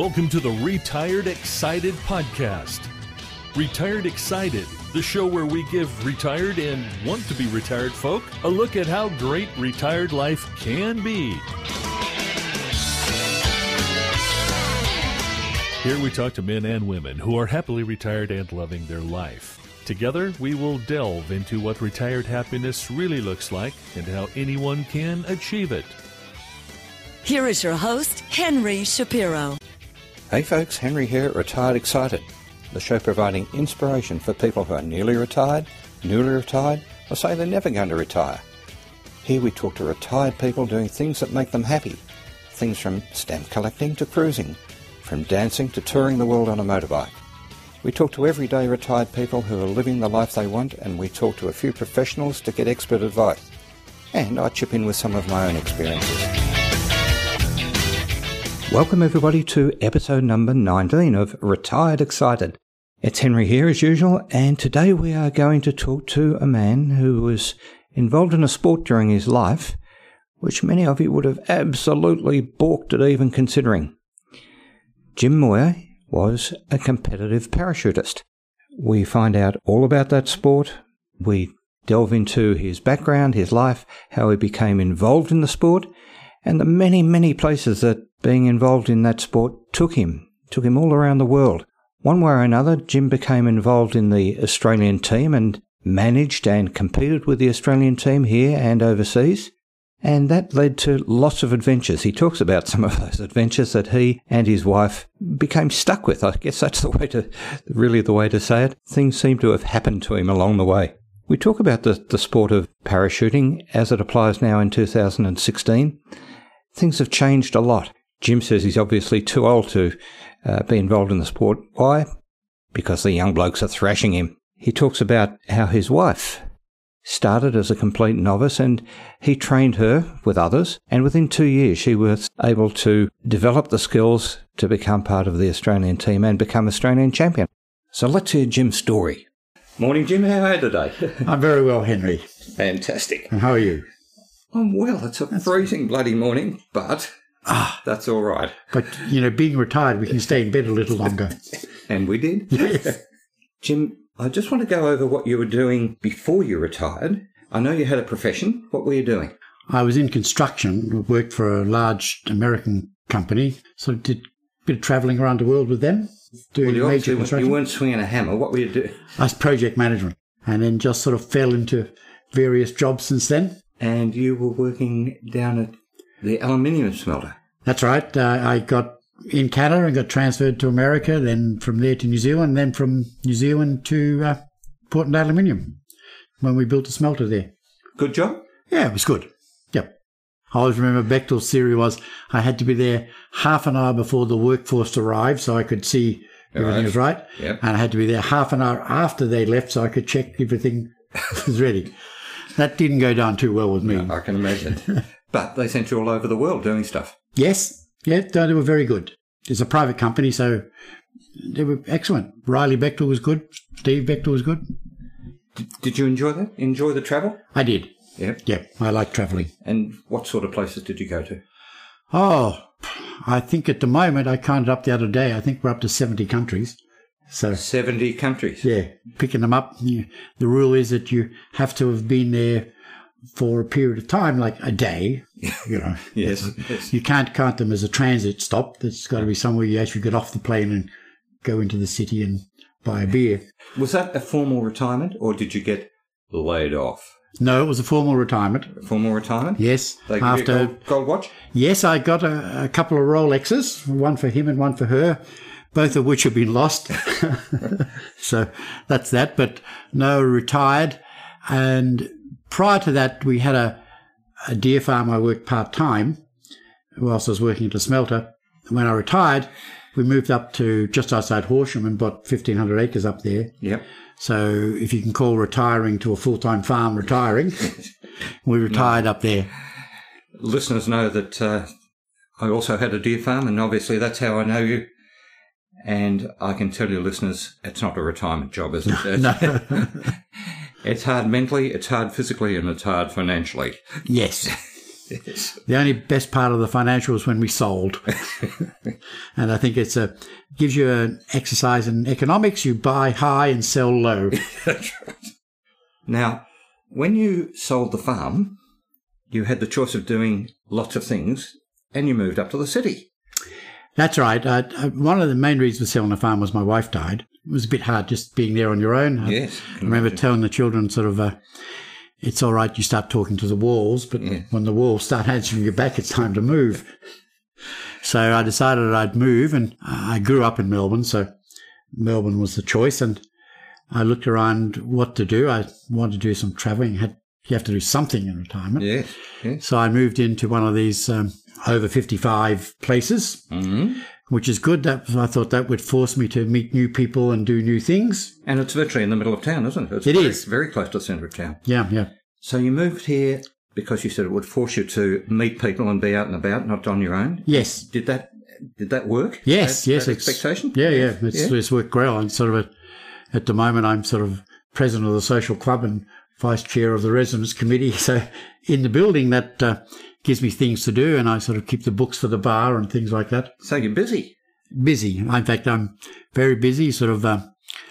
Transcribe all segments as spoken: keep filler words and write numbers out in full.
Welcome to the Retired Excited podcast. Retired Excited, the show where we give retired and want to be retired folk a look at how great retired life can be. Here we talk to men and women who are happily retired and loving their life. Together, we will delve into what retired happiness really looks like and how anyone can achieve it. Here is your host, Henry Shapiro. Hey folks, Henry here at Retired Excited, the show providing inspiration for people who are nearly retired, newly retired, or say they're never going to retire. Here we talk to retired people doing things that make them happy. Things from stamp collecting to cruising, from dancing to touring the world on a motorbike. We talk to everyday retired people who are living the life they want, and we talk to a few professionals to get expert advice. And I chip in with some of my own experiences. Welcome everybody to episode number nineteen of Retired Excited. It's Henry here as usual, and today we are going to talk to a man who was involved in a sport during his life, which many of you would have absolutely balked at even considering. Jim Moir was a competitive parachutist. We find out all about that sport. We delve into his background, his life, how he became involved in the sport, and the many, many places that being involved in that sport took him, took him all around the world. One way or another, Jim became involved in the Australian team and managed and competed with the Australian team here and overseas. And that led to lots of adventures. He talks about some of those adventures that he and his wife became stuck with. I guess that's the way to, really the way to say it. Things seem to have happened to him along the way. We talk about the, the sport of parachuting as it applies now in two thousand sixteen. Things have changed a lot. Jim says he's obviously too old to uh, be involved in the sport. Why? Because the young blokes are thrashing him. He talks about how his wife started as a complete novice and he trained her with others, and within two years she was able to develop the skills to become part of the Australian team and become Australian champion. So let's hear Jim's story. Morning, Jim. How are you today? I'm very well, Henry. Fantastic. And how are you? I'm well. It's a that's freezing bloody morning, but ah, that's all right. But, you know, being retired, we can stay in bed a little longer. And we did. Yes. Jim, I just want to go over what you were doing before you retired. I know you had a profession. What were you doing? I was in construction, worked for a large American company, so did a bit of travelling around the world with them, doing well, major construction. You weren't swinging a hammer. What were you doing? I was project management, and then just sort of fell into various jobs since then. And you were working down at the aluminium smelter. That's right. Uh, I got in Canada and got transferred to America, then from there to New Zealand, then from New Zealand to uh, Portland Aluminium when we built a smelter there. Good job? Yeah, it was good. Yep. I always remember Bechtel's theory was I had to be there half an hour before the workforce arrived so I could see everything right. was right. Yep. And I had to be there half an hour after they left so I could check everything was ready. That didn't go down too well with me. No, I can imagine. But they sent you all over the world doing stuff. Yes. Yeah, they were very good. It's a private company, so they were excellent. Riley Bechtel was good. Steve Bechtel was good. Did, did you enjoy that? Enjoy the travel? I did. Yeah. Yeah, I like travelling. And what sort of places did you go to? Oh, I think at the moment, I counted up the other day, I think we're up to seventy countries. So seventy countries? Yeah, picking them up. You, the rule is that you have to have been there for a period of time, like a day. You know, yes, yes. You can't count them as a transit stop. There's got to be somewhere you actually get off the plane and go into the city and buy a beer. Was that a formal retirement, or did you get laid off? No, it was a formal retirement. A formal retirement? Yes. They give after you a gold, gold watch? Yes, I got a, a couple of Rolexes, one for him and one for her, both of which have been lost. So that's that. But no, retired. And prior to that, we had a, a deer farm I worked part-time whilst I was working at a smelter. When I retired, we moved up to just outside Horsham and bought fifteen hundred acres up there. Yep. So if you can call retiring to a full-time farm retiring, we retired no. up there. Listeners know that uh, I also had a deer farm, and obviously that's how I know you. And I can tell you, listeners, it's not a retirement job, is it? No. It's hard mentally, it's hard physically, and it's hard financially. Yes. Yes. The only best part of the financial was when we sold. And I think it's a gives you an exercise in economics. You buy high and sell low. That's right. Now, when you sold the farm, you had the choice of doing lots of things, and you moved up to the city. That's right. I, I, one of the main reasons for selling the farm was my wife died. It was a bit hard just being there on your own. Yes. I remember telling the children sort of, uh, it's all right, you start talking to the walls, but yeah. when the walls start answering you back, it's time to move. So I decided I'd move, and I grew up in Melbourne, so Melbourne was the choice, and I looked around what to do. I wanted to do some travelling. Had, you have to do something in retirement. Yes. yes. So I moved into one of these um, over fifty-five places, mm-hmm. which is good. That I thought that would force me to meet new people and do new things. And it's virtually in the middle of town, isn't it? It's it very, is. very close to the centre of town. Yeah, yeah. So you moved here because you said it would force you to meet people and be out and about, not on your own. Yes. Did that did that work? Yes, that, yes. That expectation? Yeah, yeah. It's, yeah. it's worked well. I'm sort of, a, at the moment, I'm sort of president of the social club and vice chair of the residents committee. So in the building, that uh, gives me things to do, and I sort of keep the books for the bar and things like that. So you're busy. Busy. In fact, I'm very busy. Sort of uh,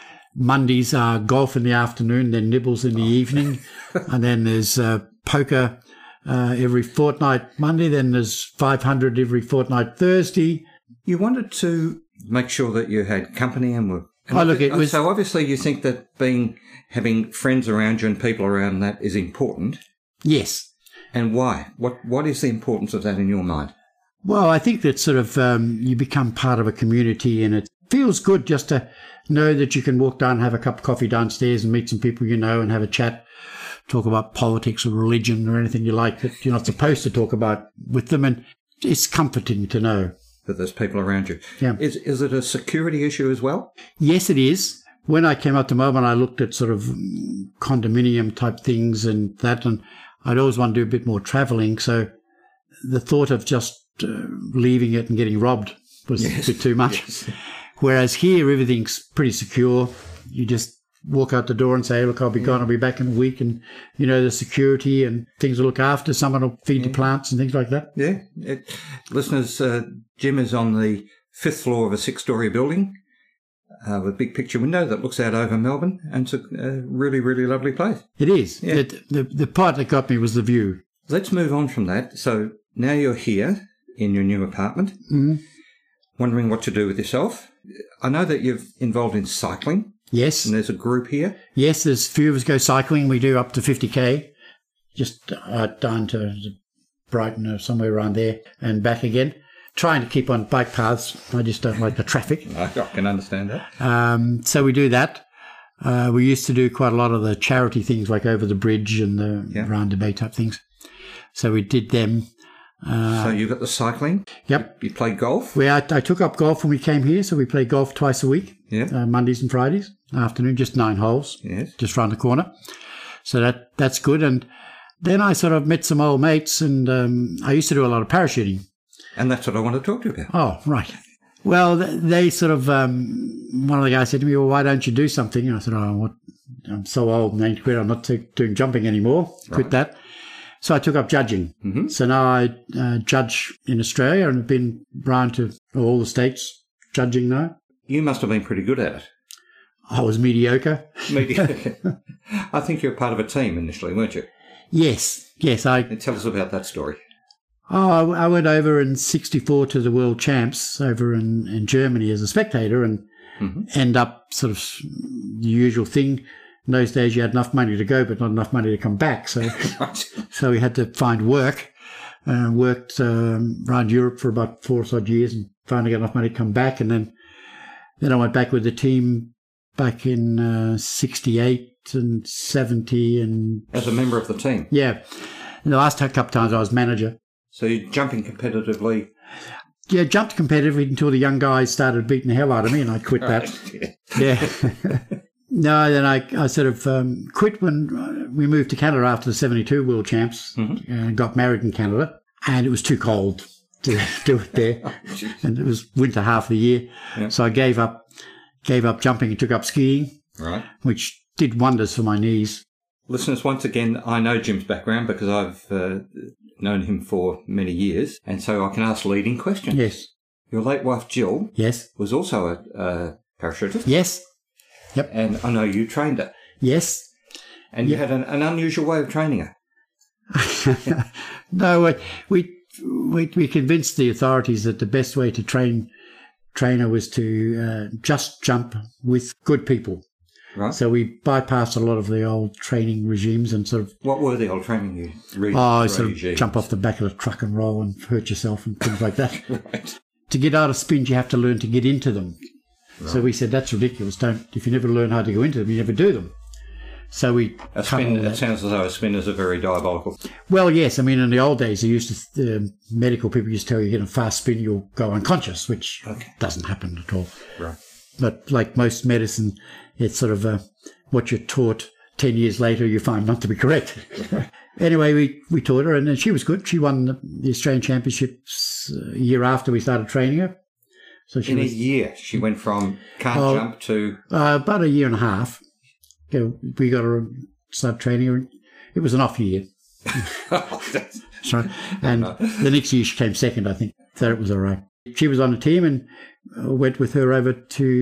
Mondays are golf in the afternoon, then nibbles in the oh. evening, and then there's uh, poker uh, every fortnight Monday. Then there's five hundred every fortnight Thursday. You wanted to make sure that you had company and were. And oh, look, it was, so obviously you think that being having friends around you and people around that is important. Yes. And why? What What is the importance of that in your mind? Well, I think that sort of um, you become part of a community, and it feels good just to know that you can walk down and have a cup of coffee downstairs and meet some people you know and have a chat, talk about politics or religion or anything you like that you're not supposed to talk about with them. And it's comforting to know that there's people around you. Yeah. Is, is it a security issue as well? Yes, it is. When I came up to Melbourne, I looked at sort of condominium type things and that, and I'd always want to do a bit more travelling. So the thought of just uh, leaving it and getting robbed was yes. a bit too much. Yes. Whereas here, everything's pretty secure. You just walk out the door and say, hey, look, I'll be yeah. gone. I'll be back in a week. And, you know, the security and things will look after. Someone will feed yeah. the plants and things like that. Yeah. It, listeners, uh, Jim is on the fifth floor of a six-storey building uh, with a big picture window that looks out over Melbourne. And it's a, a really, really lovely place. It is. Yeah. It, the, the part that got me was the view. Let's move on from that. So now you're here in your new apartment, mm-hmm. wondering what to do with yourself. I know that you're involved in cycling. Yes. And there's a group here. Yes, there's a few of us go cycling. We do up to fifty K, just uh, down to Brighton or somewhere around there and back again. Trying to keep on bike paths. I just don't like the traffic. I can understand that. Um, so we do that. Uh, we used to do quite a lot of the charity things like over the bridge and the yeah. roundabout type things. So we did them. Uh, so you got the cycling. Yep. You, you play golf. We I, I took up golf when we came here, so we play golf twice a week. Yeah. Uh, Mondays and Fridays afternoon, just nine holes. Yes. Just round the corner. So that that's good. And then I sort of met some old mates, and um, I used to do a lot of parachuting. And that's what I want to talk to you about. Oh, right. Well, they sort of um, one of the guys said to me, "Well, why don't you do something?" And I said, "Oh, what? I'm so old and antiquated. I'm not t- doing jumping anymore. Right. Quit that." So I took up judging. Mm-hmm. So now I uh, judge in Australia and have been round to all the states judging now. You must have been pretty good at it. I was mediocre. Mediocre. I think you were part of a team initially, weren't you? Yes, yes. I and tell us about that story. Oh, I went over in sixty-four to the World Champs over in, in Germany as a spectator and mm-hmm. end up sort of the usual thing. In those days, you had enough money to go, but not enough money to come back. So, so we had to find work. Uh, worked um, around Europe for about four or odd years, and finally got enough money to come back. And then, then I went back with the team back in uh, sixty-eight and seventy, and as a member of the team. Yeah, and the last couple of times I was manager. So you're jumping competitively. Yeah, jumped competitively until the young guys started beating the hell out of me, and I quit that. Yeah. No, then I, I sort of um, quit when we moved to Canada after the seventy-two World Champs mm-hmm. and got married in Canada. And it was too cold to do it there. Oh, and it was winter half the year. Yeah. So I gave up gave up jumping and took up skiing, right, which did wonders for my knees. Listeners, once again, I know Jim's background because I've uh, known him for many years, and so I can ask leading questions. Yes. Your late wife, Jill, Yes. was also a uh, parachutist. Yes. Yep. And I know you trained her. Yes. And you had an, an unusual way of training her. No, we, we we convinced the authorities that the best way to train train her was to uh, just jump with good people. Right. So we bypassed a lot of the old training regimes and sort of What were the old training you re- oh, sort of regimes? jump off the back of the truck and roll and hurt yourself and things like that. Right. To get out of spins, you have to learn to get into them. Right. So we said that's ridiculous. Don't if you never learn how to go into them, you never do them. So we a spin. It sounds as though a spinners are very diabolical. Well, yes. I mean, in the old days, they used to uh, medical people used to tell you, get a fast spin, you'll go unconscious, which okay. doesn't happen at all. Right. But like most medicine, it's sort of uh, what you're taught ten years later, you find not to be correct. Anyway, we, we taught her, and then she was good. She won the, the Australian Championships a year after we started training her. So she in was, a year, she went from can't oh, jump to uh, about a year and a half. You know, we got her start training her. It was an off year. Sorry. And the next year she came second, I think. So it was all right. She was on the team and went with her over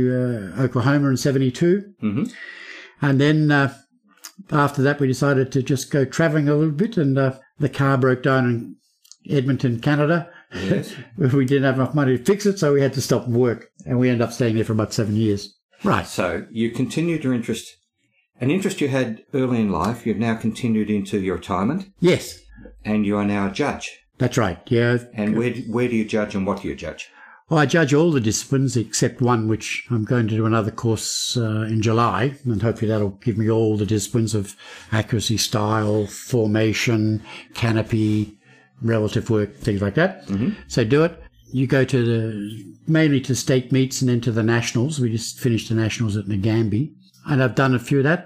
to uh, Oklahoma in seventy-two. Mm-hmm. And then uh, after that, we decided to just go travelling a little bit. And uh, the car broke down in Edmonton, Canada. Yes. We didn't have enough money to fix it, so we had to stop and work. And we ended up staying there for about seven years. Right. So you continued your interest, an interest you had early in life, you've now continued into your retirement. Yes. And you are now a judge. That's right, yeah. And where, where do you judge and what do you judge? Well, I judge all the disciplines except one, which I'm going to do another course uh, in July, and hopefully that'll give me all the disciplines of accuracy, style, formation, canopy, relative work, things like that. Mm-hmm. So do it. You go to the, mainly to state meets and then to the nationals. We just finished the nationals at Nagambie. And I've done a few of that.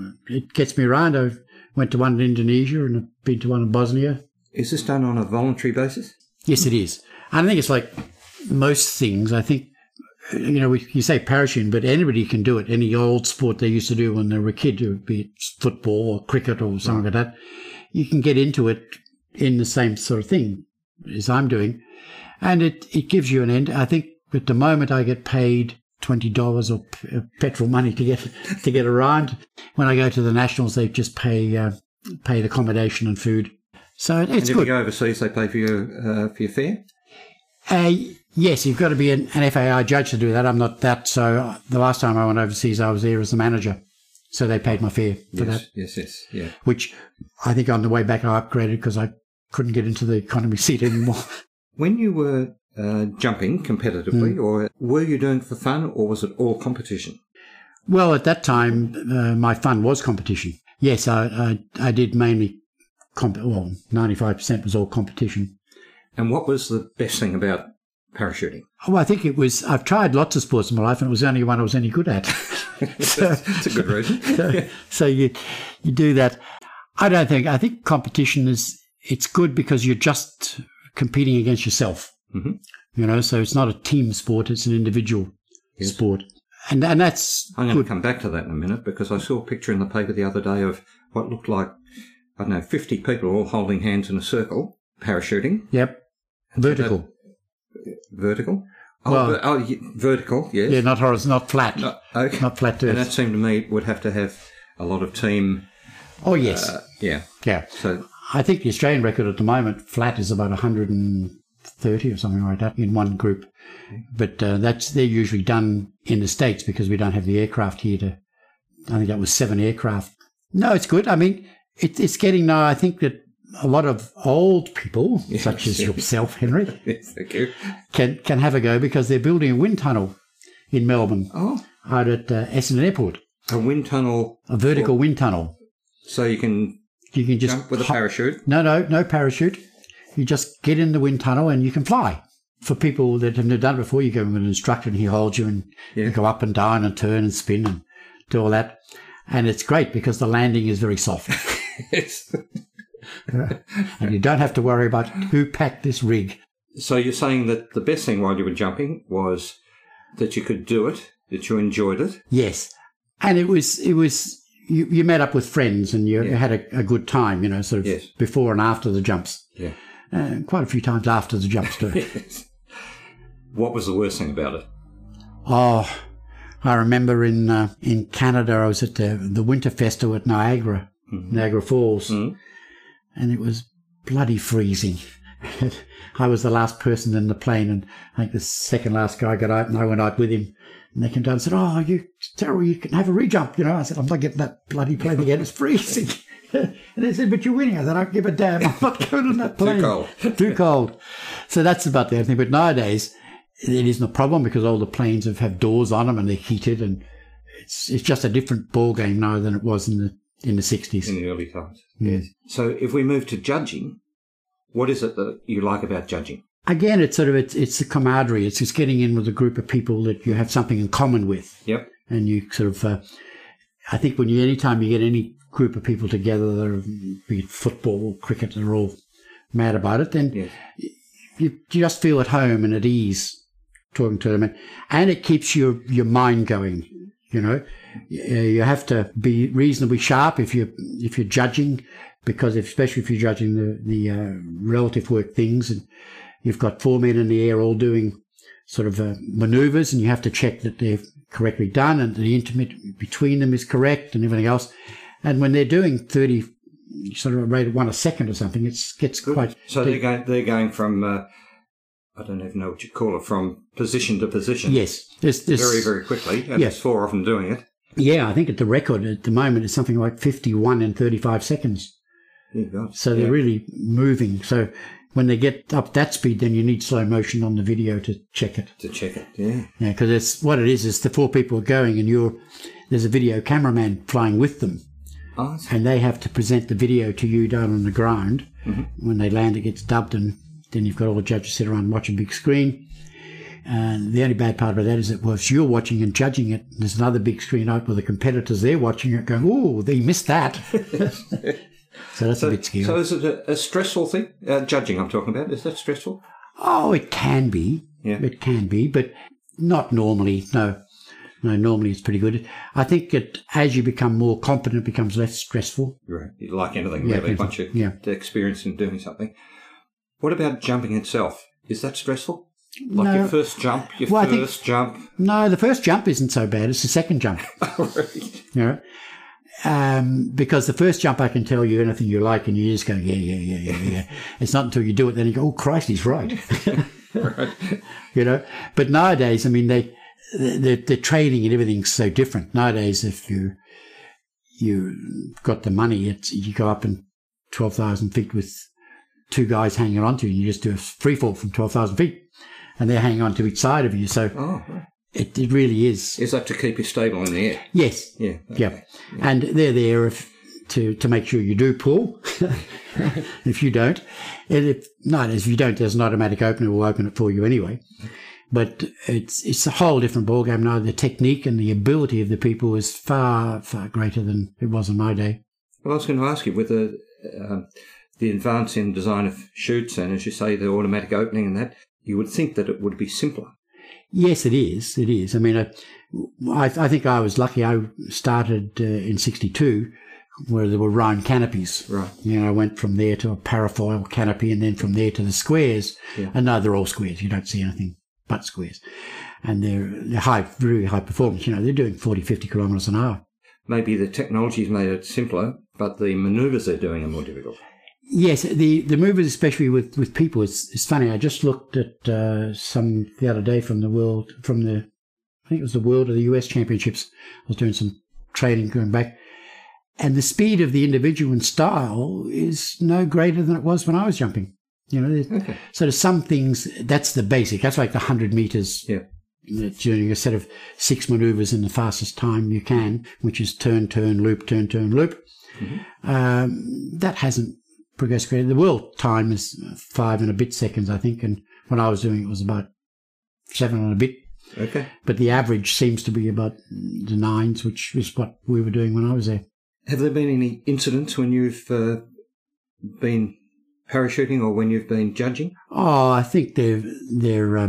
It gets me around. I went to one in Indonesia and I've been to one in Bosnia. Is this done on a voluntary basis? Yes, it is. I think it's like most things. I think, you know, we, you say parachuting, but anybody can do it. Any old sport they used to do when they were a kid, be it football or cricket or something like that, you can get into it in the same sort of thing as I'm doing. And it, it gives you an end. I think at the moment I get paid twenty dollars or p- petrol money to get to get around. When I go to the nationals, they just pay uh, pay the accommodation and food. So it, it's and if good. you go overseas, they pay for your, uh, for your fare? Uh, yes, you've got to be an, an F A I judge to do that. I'm not that. So the last time I went overseas, I was there as the manager. So they paid my fare for yes, that. Yes, yes, yeah. Which I think on the way back I upgraded because I couldn't get into the economy seat anymore. When you were uh, jumping competitively, mm. or were you doing it for fun, or was it all competition? Well, at that time, uh, my fun was competition. Yes, I I, I did mainly, comp- well, ninety-five percent was all competition. And what was the best thing about parachuting? Oh, I think it was, I've tried lots of sports in my life and it was the only one I was any good at. so, That's a good reason. so, so you you do that. I don't think, I think competition is, it's good because you're just competing against yourself. Mm-hmm. You know, so it's not a team sport, it's an individual yes. sport. And and that's I'm going good. to come back to that in a minute because I saw a picture in the paper the other day of what looked like, I don't know, fifty people all holding hands in a circle, parachuting. Yep. Vertical. That, vertical? Oh, well, ver- oh yeah, vertical, yes. Yeah, not horizontal, not flat. No, okay. Not flat to And earth. that seemed to me would have to have a lot of team. Oh, yes. Uh, yeah. Yeah. So I think the Australian record at the moment, flat, is about one hundred thirty or something like that in one group. Okay. But uh, that's they're usually done in the States because we don't have the aircraft here to, I think that was seven aircraft. No, it's good. I mean, it, it's getting now, I think that a lot of old people, yes, such as yes. yourself, Henry, yes, thank you. can, can have a go because they're building a wind tunnel in Melbourne oh. out at uh, Essendon Airport. A wind tunnel? A vertical for, wind tunnel. So you can, you can just jump with a hop, parachute? No, no, no parachute. You just get in the wind tunnel and you can fly. For people that have never done it before, you go with an instructor and he holds you and yeah. you go up and down and turn and spin and do all that. And it's great because the landing is very soft. Yes. And you don't have to worry about who packed this rig. So you're saying that the best thing while you were jumping was that you could do it, that you enjoyed it? Yes. And it was, it was, you, you met up with friends and you Yeah. had a, a good time, you know, sort of Yes. before and after the jumps. Yeah. Uh, quite a few times after the jumps too. Yes. What was the worst thing about it? Oh, I remember in uh, in Canada, I was at the, the Winter Festival at Niagara, mm-hmm. Niagara Falls, mm-hmm. and it was bloody freezing. I was the last person in the plane, and I think the second last guy got out, and I went out with him. And they came down and said, "Oh, you Terrell, you can have a re-jump." You know, I said, "I'm not getting that bloody plane again. It's freezing." And they said, "But you're winning." I said, "I don't give a damn. I'm not going on that plane. Too cold. Too cold." So that's about the only thing. But nowadays, it isn't a problem because all the planes have, have doors on them and they're heated, and it's it's just a different ball game now than it was in the in the sixties. In the early times. Yes. So if we move to judging, what is it that you like about judging? Again, it's sort of it's it's the camaraderie. It's just getting in with a group of people that you have something in common with. Yep. And you sort of, uh, I think when you anytime you get any group of people together, that are, be it football or cricket, they're all mad about it, then yes. you, you just feel at home and at ease talking to them, and, and it keeps your your mind going. You know, you have to be reasonably sharp if you if you're judging, because if, especially if you're judging the the uh, relative work things, and you've got four men in the air all doing sort of uh, manoeuvres, and you have to check that they're correctly done and the intermittent between them is correct and everything else. And when they're doing thirty, sort of a rate of one a second or something, it gets Good. quite. So they're going they're going from. Uh, I don't even know what you call it, from position to position. Yes. There's, there's, very, very quickly. And yeah. there's four of them doing it. Yeah, I think at the record at the moment is something like fifty-one in thirty-five seconds. Yeah, God. So they're yeah. really moving. So when they get up that speed, then you need slow motion on the video to check it. To check it, yeah. Yeah, because it's what it is, is the four people are going and you're there's a video cameraman flying with them. Oh, and they have to present the video to you down on the ground. Mm-hmm. When they land, it gets dubbed, and then you've got all the judges sit around and watch a big screen. And the only bad part about that is that whilst you're watching and judging it, there's another big screen out with the competitors there watching it going, "Oh, they missed that." So that's so, a bit scary. So is it a, a stressful thing? Uh, judging I'm talking about, is that stressful? Oh, it can be. Yeah. It can be, but not normally, no. No, normally it's pretty good. I think that as you become more competent, it becomes less stressful. Right. Like anything, Yeah, really, once you yeah. get experience in doing something. What about jumping itself? Is that stressful? Like No. your first jump, your Well, I think- first jump? No, the first jump isn't so bad. It's the second jump. Right. You know? Um, because the first jump I can tell you anything you like and you just go, yeah, yeah, yeah, yeah, yeah. It's not until you do it then you go, "Oh, Christ, he's right." Right. You know? But nowadays, I mean, they, the, the training and everything's so different. Nowadays, if you, you got the money, it's, you go up in twelve thousand feet with two guys hanging on to you and you just do a free fall from twelve thousand feet and they're hanging on to each side of you. So Oh, right. it, it really is. Is that to keep you stable in the air? Yes. Yeah. Yeah. okay. And they're there if, to, to make sure you do pull. If you don't, and if not, if you don't, there's an automatic opener will open it for you anyway. But it's it's a whole different ballgame now. The technique and the ability of the people is far, far greater than it was in my day. Well, I was going to ask you, with the, uh, the advance in design of chutes and, as you say, the automatic opening and that, you would think that it would be simpler. Yes, it is. It is. I mean, I, I, I think I was lucky. I started uh, in sixty-two where there were round canopies. Right. You know, I went from there to a parafoil canopy and then from there to the squares. Yeah. And now they're all squares. You don't see anything but squares. And they're, they're high, very high performance. You know, they're doing forty, fifty kilometres an hour. Maybe the technology's made it simpler, but the manoeuvres they're doing are more difficult. Yes, the, the movers, especially with, with people, it's, it's funny. I just looked at uh, some the other day from the world, from the, I think it was the World or the U S Championships. I was doing some training going back. And the speed of the individual and style is no greater than it was when I was jumping. You know, Okay. so there's some things, that's the basic. That's like the one hundred metres. Yeah. Doing a set of six manoeuvres in the fastest time you can, which is turn, turn, loop, turn, turn, loop. Mm-hmm. Um, that hasn't progressed greatly. The world time is five and a bit seconds, I think, and when I was doing it, it was about seven and a bit. Okay. But the average seems to be about the nines, which is what we were doing when I was there. Have there been any incidents when you've uh, been parachuting or when you've been judging? Oh, I think they're they're um,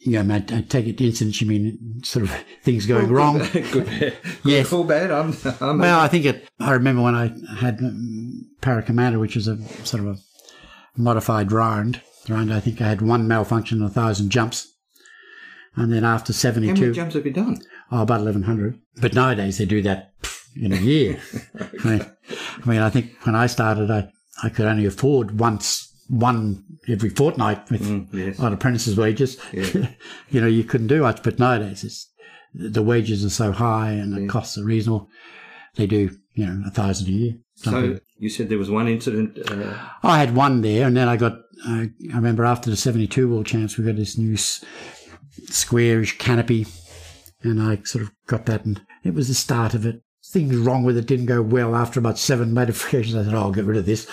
Yeah, I take it incidents, you mean sort of things going well, wrong? Good, good, good yes. Or bad. I'm, I'm well, I think it, I remember when I had Paracommander, which was a sort of a modified round. round. I think I had one malfunction and a thousand jumps. And then after seventy-two... How many jumps have you done? Oh, about eleven hundred. But nowadays they do that in a year. I, mean, I mean, I think when I started, I, I could only afford once one every fortnight with mm, yes. on apprentices' wages. Yeah. You know, you couldn't do much. But nowadays, it's, the wages are so high and the yeah. costs are reasonable. They do, you know, a thousand a year. Something. So you said there was one incident. Uh... I had one there, and then I got. Uh, I remember after the seventy-two World Champs, we got this new s- squarish canopy, and I sort of got that, and it was the start of it. Things wrong with it didn't go well. After about seven modifications, I said, "Oh, I'll get rid of this."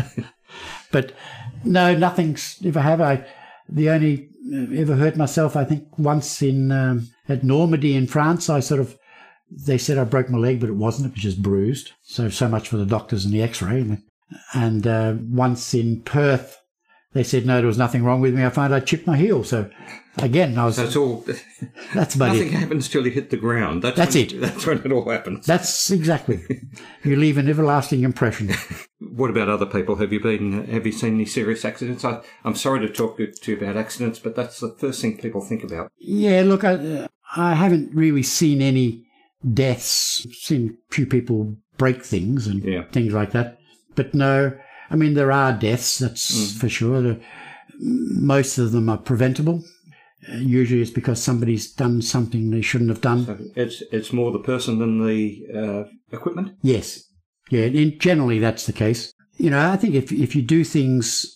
But no, nothing's ever have I. The only ever hurt myself, I think, once in um, at Normandy in France. I sort of they said I broke my leg, but it wasn't. It was just bruised. So so much for the doctors and the X-ray. And uh, once in Perth, they said no, there was nothing wrong with me. I found I chipped my heel. So again, I was. So it's all. That's about nothing it. happens till you hit the ground. That's, that's when, it. That's when it all happens. That's exactly. You leave an everlasting impression. What about other people? Have you been? Have you seen any serious accidents? I, I'm sorry to talk to you about accidents, but that's the first thing people think about. Yeah, look, I, uh, I haven't really seen any deaths. I've seen a few people break things and yeah. things like that. But no, I mean, there are deaths, that's mm. for sure. The, most of them are preventable. Uh, usually it's because somebody's done something they shouldn't have done. So it's it's more the person than the uh, equipment? Yes. Yeah, and generally that's the case. You know, I think if if you do things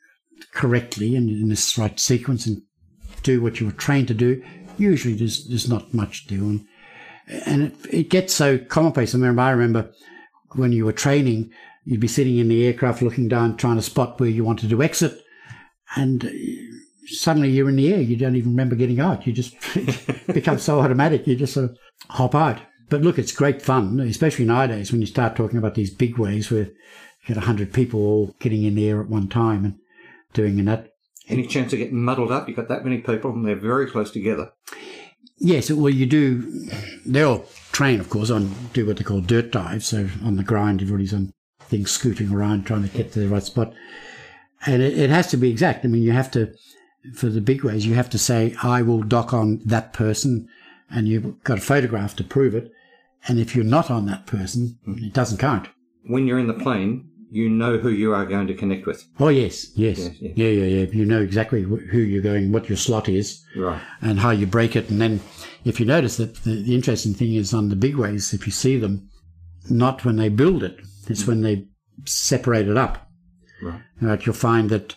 correctly and in this right sequence and do what you were trained to do, usually there's, there's not much to do. And, and it, it gets so commonplace. I remember, I remember when you were training, you'd be sitting in the aircraft looking down, trying to spot where you wanted to exit. And suddenly you're in the air. You don't even remember getting out. You just become so automatic. You just sort of hop out. But look, it's great fun, especially nowadays when you start talking about these big waves where you get a hundred people all getting in the air at one time and doing that. Any chance of getting muddled up? You've got that many people and they're very close together. Yes, well, you do. They all train, of course, on do what they call dirt dives. So on the grind, everybody's on things scooting around trying to get to the right spot. And it, it has to be exact. I mean, you have to, for the big waves, you have to say, I will dock on that person, and you've got a photograph to prove it. And if you're not on that person, it doesn't count. When you're in the plane, you know who you are going to connect with. Oh, yes, yes. yes, yes. Yeah, yeah, yeah. You know exactly who you're going, what your slot is, right, and how you break it. And then if you notice that the, the interesting thing is on the big waves, if you see them, not when they build it, it's mm. when they separate it up. Right. Right. You'll find that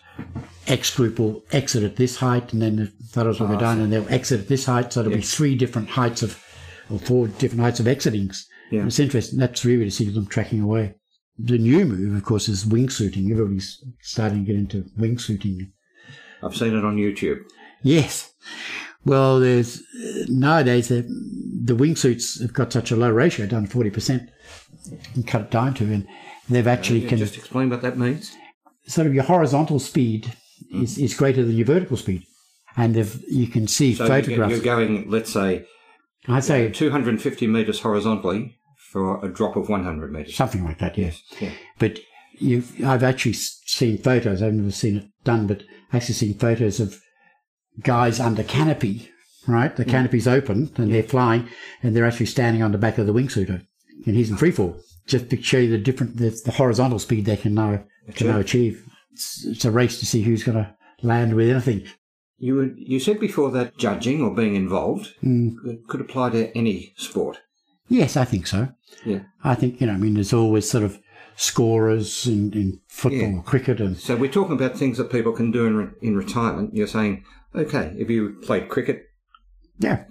X group will exit at this height, and then the fellows will oh, go down and they'll exit at this height. So there'll yeah. be three different heights of, or four different heights of exitings. Yeah. It's interesting. That's really to see them tracking away. The new move, of course, is wingsuiting. Everybody's starting to get into wingsuiting. I've seen it on YouTube. Yes. Well, there's nowadays the, the wingsuits have got such a low ratio, down to forty percent. You can cut it down to, and they've actually uh, can just explain what that means. Sort of your horizontal speed mm. is, is greater than your vertical speed, and if you can see so photographs. You're going, let's say, I'd say uh, two hundred fifty metres horizontally for a drop of one hundred metres. Something like that, yes. Yeah. But you've, I've actually seen photos. I've never seen it done, but I've actually seen photos of guys under canopy, right? The mm. canopy's open and yeah. they're flying, and they're actually standing on the back of the wingsuit, and he's in free fall, just to show you the different, the, the horizontal speed they can now, can now achieve. It's, it's a race to see who's going to land with anything. You were, you said before that judging or being involved mm. could, could apply to any sport. Yes, I think so. Yeah. I think, you know, I mean, there's always sort of scorers in, in football yeah. or cricket. And so we're talking about things that people can do in, re- in retirement. You're saying, okay, if you played cricket. Yeah.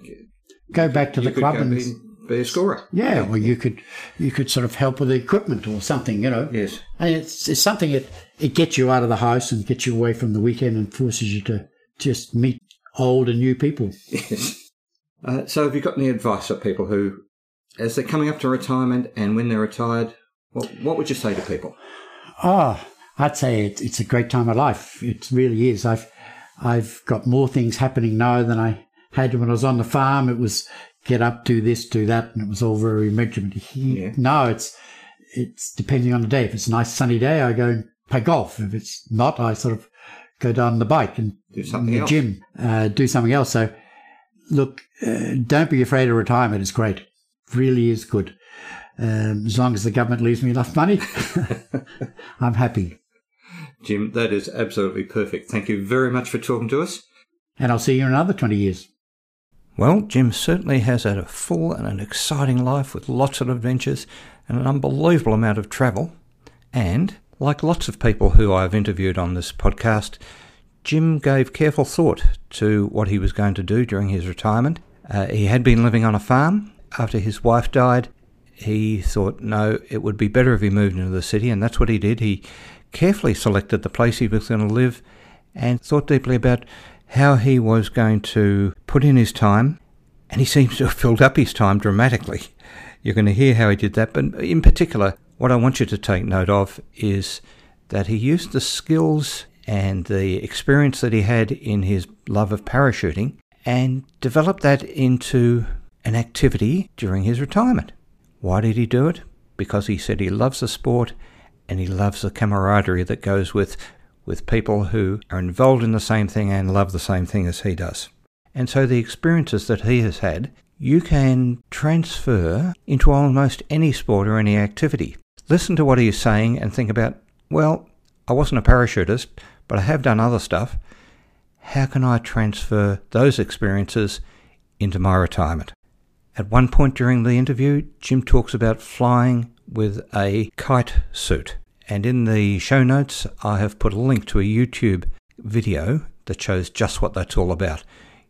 Go back to the club and be, be a scorer. Yeah, yeah, well, you could you could sort of help with the equipment or something, you know. Yes. And it's, it's something that it gets you out of the house and gets you away from the weekend and forces you to just meet old and new people. Yes. Uh, so have you got any advice for people who, as they're coming up to retirement and when they're retired, what, what would you say to people? Oh, I'd say it, it's a great time of life. It really is. I've I've got more things happening now than I had when I was on the farm. It was get up, do this, do that, and it was all very regimented. Yeah. No, it's it's depending on the day. If it's a nice sunny day, I go and play golf. If it's not, I sort of go down the bike and do something in the else. gym, uh, do something else. So, look, uh, don't be afraid of retirement. It's great. It really is good. Um, as long as the government leaves me enough money, I'm happy. Jim, that is absolutely perfect. Thank you very much for talking to us. And I'll see you in another twenty years. Well, Jim certainly has had a full and an exciting life with lots of adventures and an unbelievable amount of travel. And, like lots of people who I've interviewed on this podcast, Jim gave careful thought to what he was going to do during his retirement. Uh, he had been living on a farm. After his wife died, he thought, no, it would be better if he moved into the city, and that's what he did. He carefully selected the place he was going to live and thought deeply about how he was going to put in his time, and he seems to have filled up his time dramatically. You're going to hear how he did that, but in particular, what I want you to take note of is that he used the skills and the experience that he had in his love of parachuting and developed that into an activity during his retirement. Why did he do it? Because he said he loves the sport and he loves the camaraderie that goes with with people who are involved in the same thing and love the same thing as he does. And so the experiences that he has had, you can transfer into almost any sport or any activity. Listen to what he is saying and think about, well, I wasn't a parachutist, but I have done other stuff. How can I transfer those experiences into my retirement? At one point during the interview, Jim talks about flying with a kite suit. And in the show notes, I have put a link to a YouTube video that shows just what that's all about.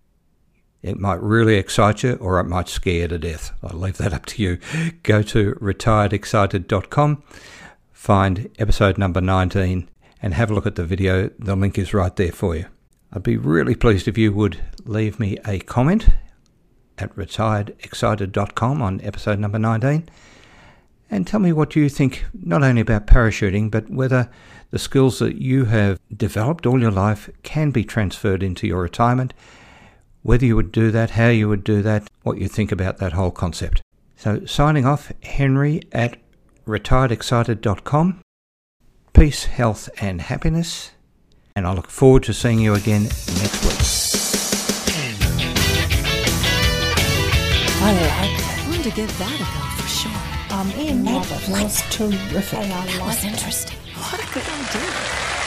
It might really excite you or it might scare you to death. I'll leave that up to you. Go to retired excited dot com, find episode number nineteen and have a look at the video. The link is right there for you. I'd be really pleased if you would leave me a comment at retired excited dot com on episode number nineteen. And tell me what you think, not only about parachuting, but whether the skills that you have developed all your life can be transferred into your retirement, whether you would do that, how you would do that, what you think about that whole concept. So signing off, Henry at retired excited dot com. Peace, health and happiness. And I look forward to seeing you again next week. I like it. I'm going to give that a go for sure. Um, Ian, that was terrific. That was interesting. What a good idea.